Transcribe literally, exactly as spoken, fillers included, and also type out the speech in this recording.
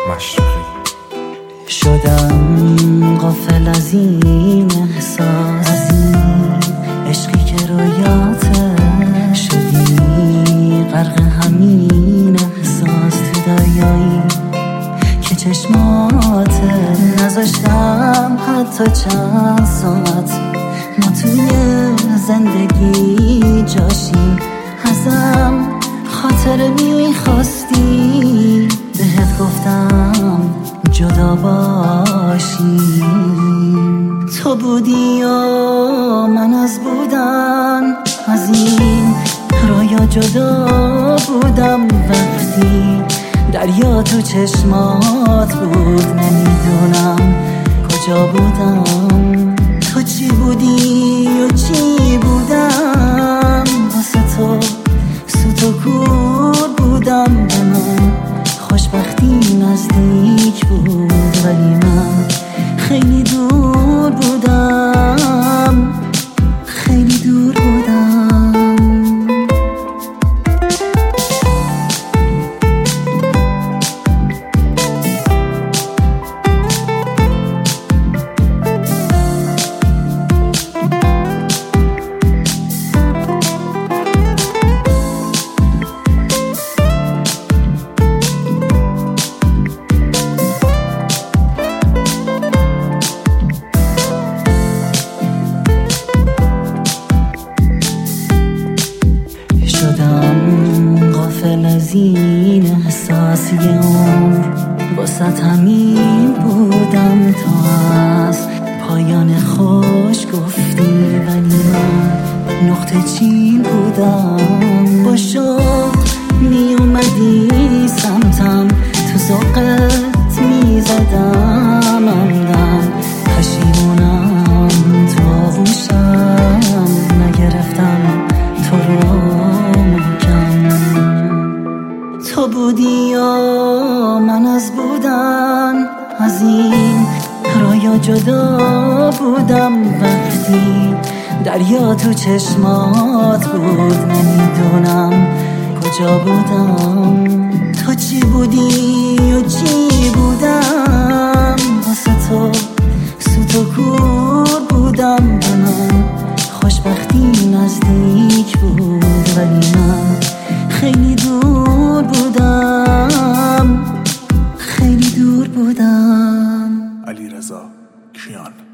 مشرقی. شدم غافل از این احساس، از این عشقی که رویاته، شدی غرق همین احساس تو دریایی که چشماته. نذاشتم حتی چند ساعت ما توی زندگی جاشیم، ازم خاطر میخواستی، بهت گفتم جدا باشیم. تو بودی و من از بودن، از این رویا جدا بودم. وقتی دریا تو چشمات بود نمیدونم کجا بودم. تو چی بودی و چی بودم، واسه تو سوت و کور بودم. به من خوشبختی نزدیک بود ولی من خیلی دور بودم، خیلی دور بودم. شدم غافل از این احساس، یه عمر واسه همین بودم. تا از پایان خوش گفتی ولی من نقطه چین بودم. با شوق می اومدی سمتم، تو ذوقت می زدم عمدن. پشیمونم تو آغوشم، نگرفتم تو رو محکم. تو بودی و من از بودن، از این رویا جدا بودم. وقتی دریا تو چشمات بود نمیدونم کجا بودم. تو چی بودی و چی بودم، واسه تو سوت و کور بودم. به من خوشبختی نزدیک بود ولی من خیلی دور بودم، خیلی دور بودم. علیرضا کیان.